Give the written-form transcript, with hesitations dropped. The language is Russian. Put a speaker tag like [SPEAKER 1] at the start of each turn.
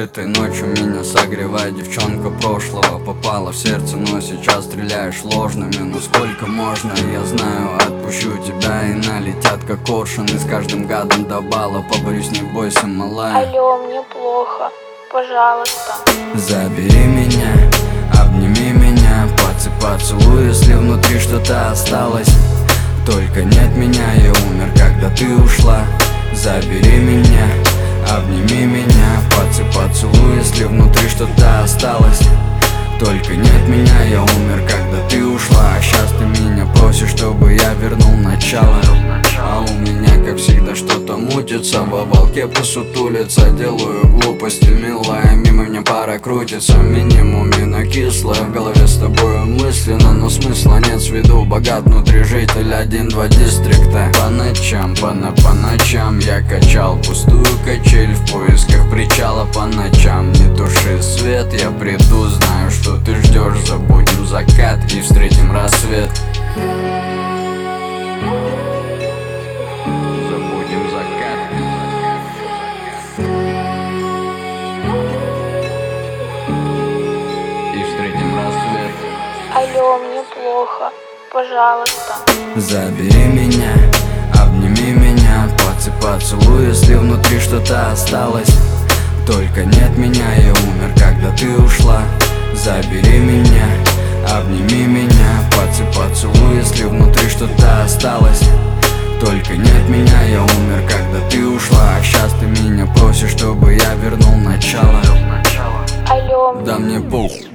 [SPEAKER 1] Этой ночью меня согревает девчонка прошлого. Попала в сердце, но сейчас стреляешь ложными. Ну сколько можно, я знаю, отпущу тебя. И налетят как коршуны, с каждым гадом до бала. Поборюсь, не бойся, малая.
[SPEAKER 2] Алло, мне плохо, пожалуйста.
[SPEAKER 1] Забери меня, обними меня, поцелуй, если внутри что-то осталось. Только нет меня, я умер, когда ты ушла. Забери меня, обними меня, поцелуй, если внутри что-то осталось. Только нет меня, я умер, когда ты ушла. А сейчас ты меня просишь, чтобы я вернул начало. А у меня, как всегда, что-то мутится. В уголке посутулится, делаю глупости, милая. Мимо меня пара крутится, минимуме, но кислая. В голове с тобою мысленно, но смысла нет. С виду богат, внутри житель 1-2 дистрикта. По ночам я качал пустую качель в поисках причала. По ночам не туши свет, я приду, знаю, что ты ждешь. Забудем закат и встретим рассвет. Забудем закат и встретим рассвет.
[SPEAKER 2] Алло, мне плохо, пожалуйста.
[SPEAKER 1] Забери меня, обними меня, поцелуй, если внутри что-то осталось. Только нет меня, я умер, когда ты ушла. Забери меня, обними меня, поцелуй, если внутри что-то осталось. Только нет меня, я умер, когда ты ушла. А сейчас ты меня просишь, чтобы я вернул начало.
[SPEAKER 2] Алло,
[SPEAKER 1] Да мне похуй.